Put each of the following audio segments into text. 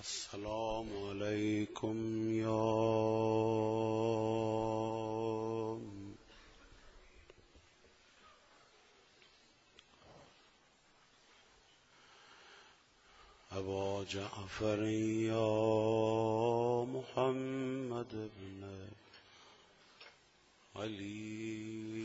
السلام علیکم یا ابا جعفر یا محمد بن علی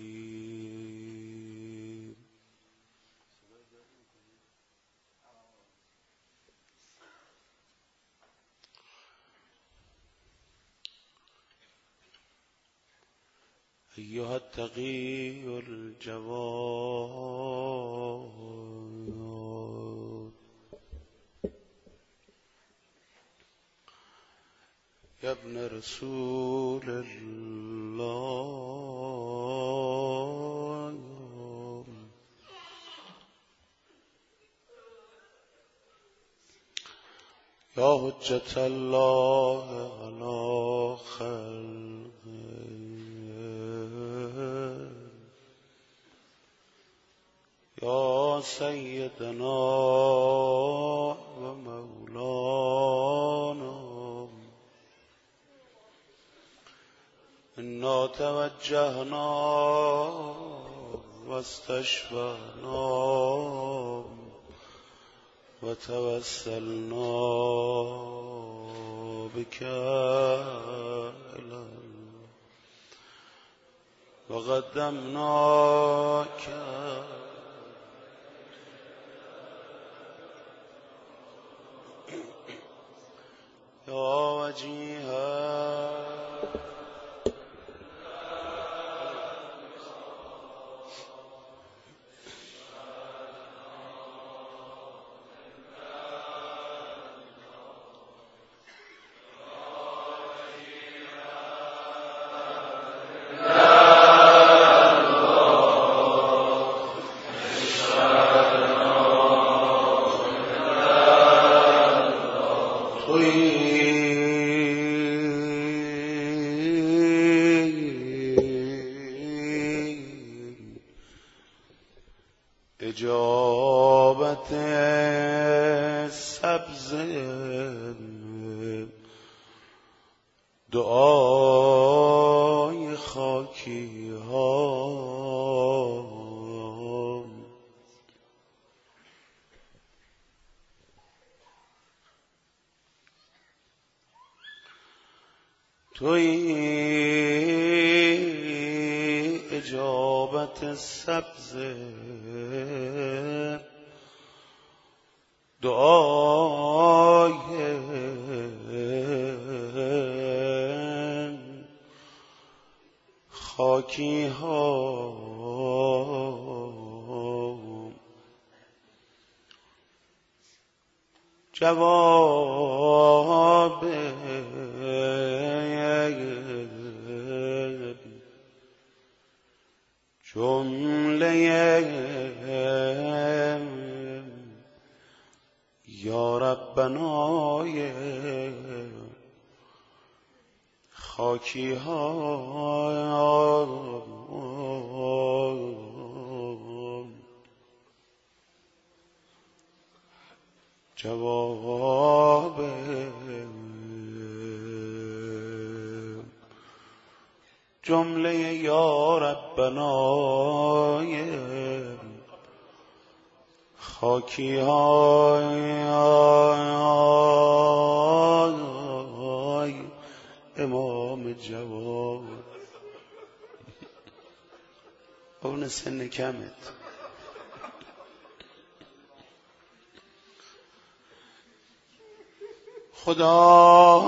أيها التقي الجواد يا ابن رسول الله يا حجة الله على خلقه يا سيدنا ومولانا إنا توجهنا واستشفعنا وتوسلنا بك إلى الله وقدمناك يا وجيها اجابت سبز دعای خاکی ها توی اجابت سبز دعای خاکی ها جواب جمله یا ربنای خاکی ها جواب جمله یا ربنای خاکی های امام جواد اون سن کمت خدا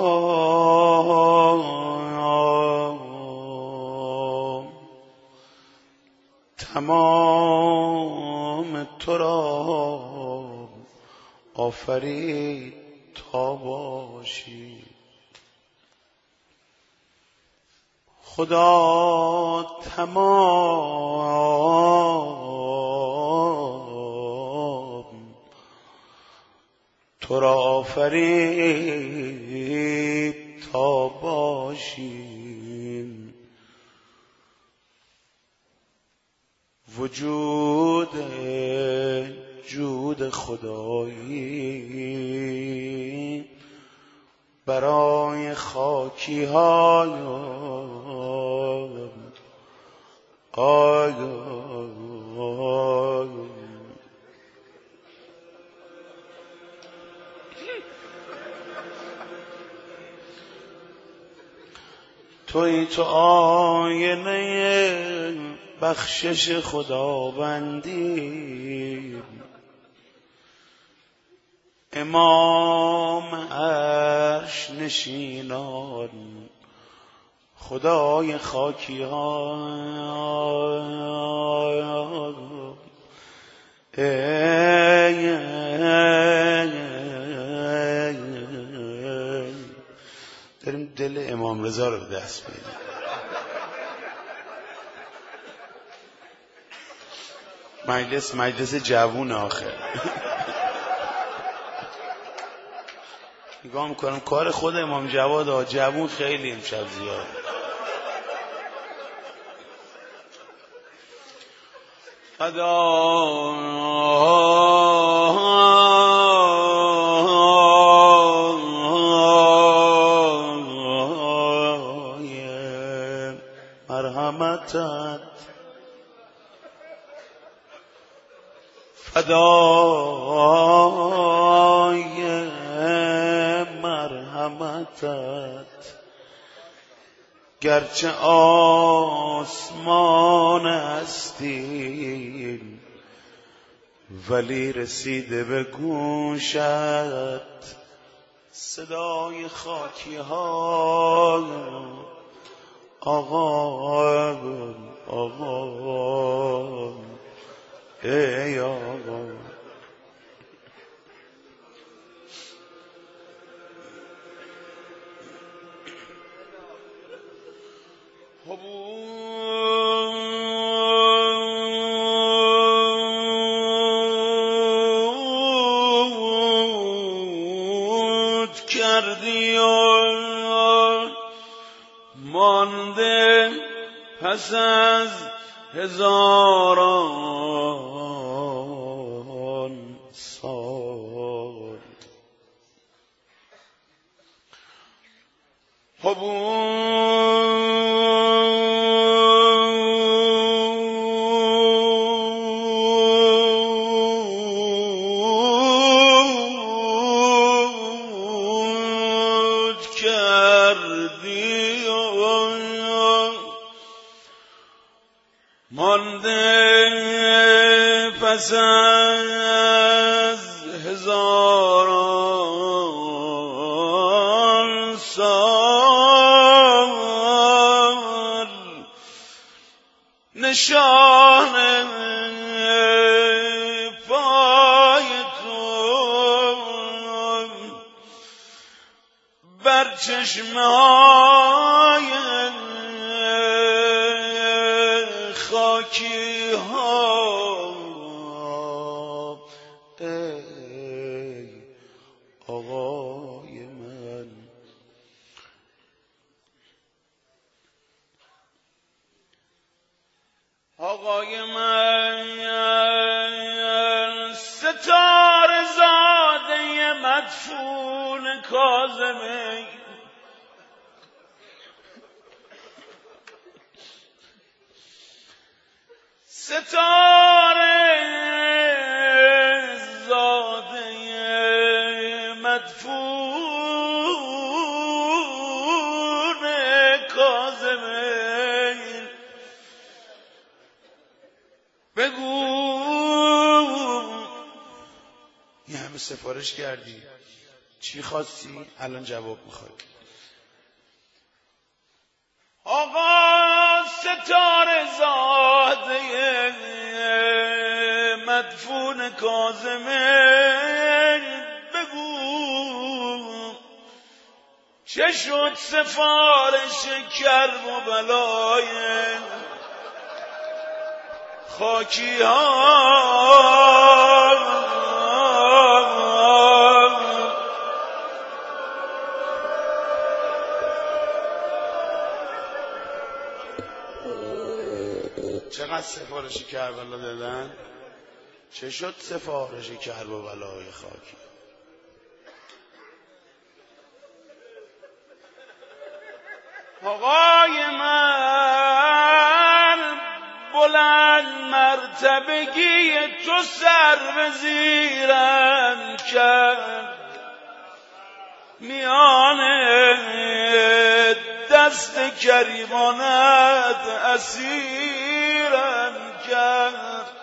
تمام تو را آفرید تا باشی خدا تمام تو را آفرید تا باشی وجود جود خدایی برای خاکی های توی تو آینه بخشش خداوندی، امام عرش نشینان خدای خاکی ها. داریم دل امام رضا رو به دست بیاریم. مجلس جوون آخر. نگاه میکنم کار خود امام جواد جوون خیلی امشب زیاد. فدای مرحمتت، فدای مرحمتت، گرچه آسمان هستی ولی رسیده به گوشت صدای خاکی ها. آقا ای آقا، حبود کردی و مانده پس از هزاران سال. حبود کردی و مانده پس از هزاران سال، نشان پای تو بر چشمه های خاکی ها. ای آقای من، آقای من، ستاره زاده مدفون کاظمی، ستاره زاده مدفون کاظمی، بگو یه همه سفارش کردی، چی خواستی؟ الان جواب میخوای. آقا ستاره زاده مدفون کاظمی، بگو چه شد سفارش کرب و بلای خاکی ها. چقدر سفارشی کربلا دادن؟ چه شد سفارشی کرب و بلای خاکی؟ آقای من بلند مرتبگی تو سر به زیرم کرد، میان دست کریمانت اسیرم کرد.